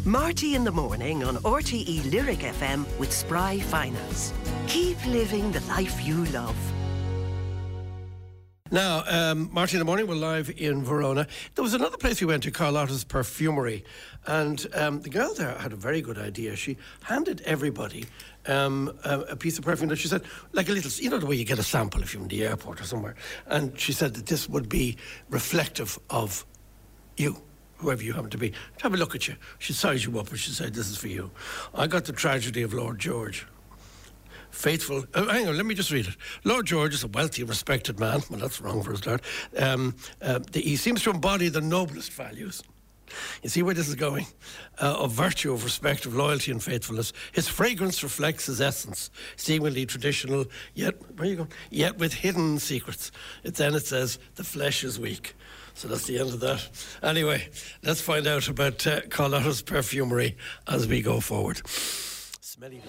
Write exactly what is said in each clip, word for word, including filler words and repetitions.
Marty in the morning on R T E Lyric F M with Spry Finance. Keep living the life you love. Now, um, Marty in the morning, we're live in Verona. There was another place we went to, Carlotta's Perfumery, and um, the girl there had a very good idea. She handed everybody um, a, a piece of perfume that she said, like a little, you know the way you get a sample if you're in the airport or somewhere, and she said that this would be reflective of you, whoever you happen to be. Have a look at you. She'd size you up and she'd say, this is for you. I got the tragedy of Lord George. Faithful, uh, hang on, let me just read it. Lord George is a wealthy, respected man. Well, that's wrong for a start. Um, uh, the, he seems to embody the noblest values. You see where this is going? Uh, of virtue, of respect, of loyalty and faithfulness. His fragrance reflects his essence, seemingly traditional, yet, where are you going? Yet with hidden secrets. It, then it says, the flesh is weak. So that's the end of that. Anyway, let's find out about uh, Carlotta's Perfumery as we go forward. Smelly.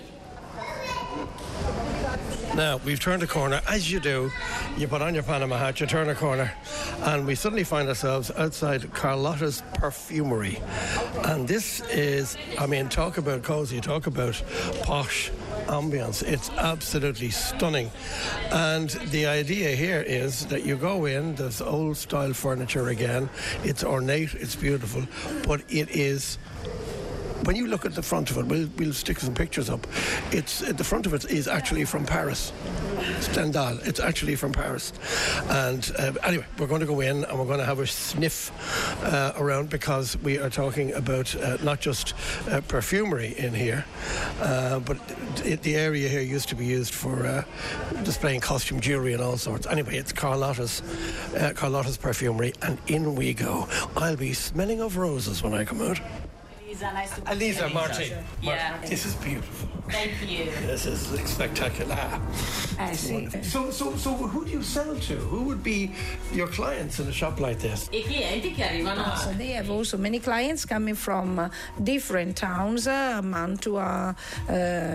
Now, we've turned a corner, as you do. You put on your Panama hat, you turn a corner, and we suddenly find ourselves outside Carlotta's Perfumery. And this is, I mean, talk about cosy, talk about posh ambience. It's absolutely stunning. And the idea here is that you go in, there's old-style furniture again. It's ornate, it's beautiful, but it is... When you look at the front of it, we'll, we'll stick some pictures up. It's the front of it is actually from Paris. Stendhal. It's actually from Paris. And uh, anyway, we're going to go in and we're going to have a sniff uh, around, because we are talking about uh, not just uh, perfumery in here, uh, but it, the area here used to be used for uh, displaying costume jewellery and all sorts. Anyway, it's Carlotta's uh, Carlotta's Perfumery, and in we go. I'll be smelling of roses when I come out. Elisa, nice to meet you. Elisa, Marty. Yeah. Marty. This is beautiful. Thank you. This is spectacular. I see. So, so, so, who do you sell to? Who would be your clients in a shop like this? I clienti che arrivano. So they have also many clients coming from uh, different towns, uh, Mantua, uh,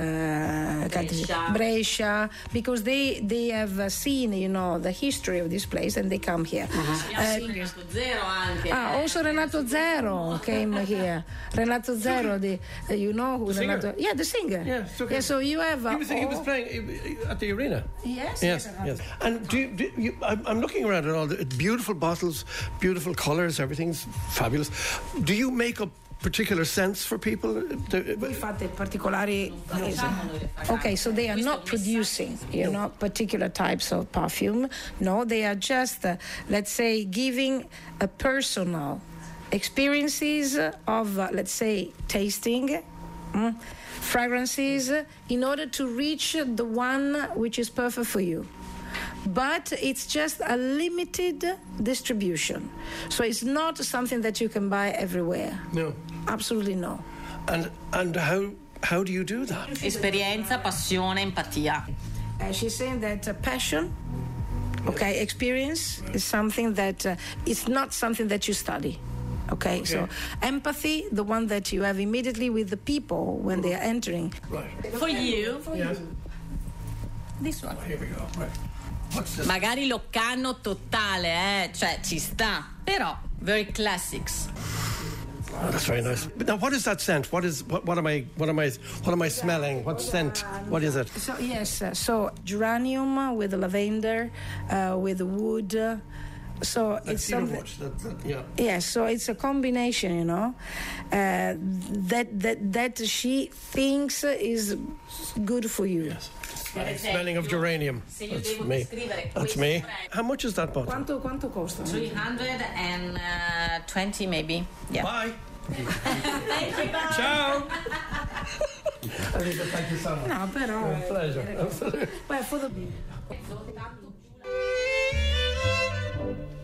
Brescia. Brescia, because they they have uh, seen, you know, the history of this place and they come here. Uh-huh. Uh, Renato Zero anche. Ah, also Renato Zero came here. Renato Zero, the uh, you know who Singer. Renato? Yeah, the singer. Yeah, okay. Yeah. So you have. Uh, He was, he was all- playing at the arena. Yes. Yes, yes. And do you, do you, I'm, I'm looking around at all the beautiful bottles, beautiful colours, everything's fabulous. Do you make up particular scents for people? Voi fate particolari. Okay, so they are not producing, you know, particular types of perfume. No, they are just, uh, let's say, giving a personal experiences of, uh, let's say, tasting. Mm, fragrances in order to reach the one which is perfect for you. But it's just a limited distribution. So it's not something that you can buy everywhere. No. Absolutely no. And and how how do you do that? Esperienza, passione, empatia. Uh, she's saying that uh, passion, okay, experience is something that uh, it's not something that you study. Okay, okay, so empathy, the one that you have immediately with the people when they are entering. Right. For you. For Yes. you. This one. Here we go. Right. What's this? Magari locano totale, eh? Cioè ci sta. Però very classics. Oh, that's very nice. But now, what is that scent? What is what? What am I? What am I? What am I smelling? What scent? What is it? So yes, uh, so geranium with lavender, uh, with wood. Uh, so That's it's something. That, that, yeah. Yes, so it's a combination, you know, uh, that that that she thinks is good for you. Yes. Smelling of geranium. That's me. That's me. How much is that bottle? Quanto quanto costa? three hundred twenty maybe. Yeah. Bye. Thank you, bye. Ciao. Thank you so much. No, però. Pleasure. Absolutely. Beh, for the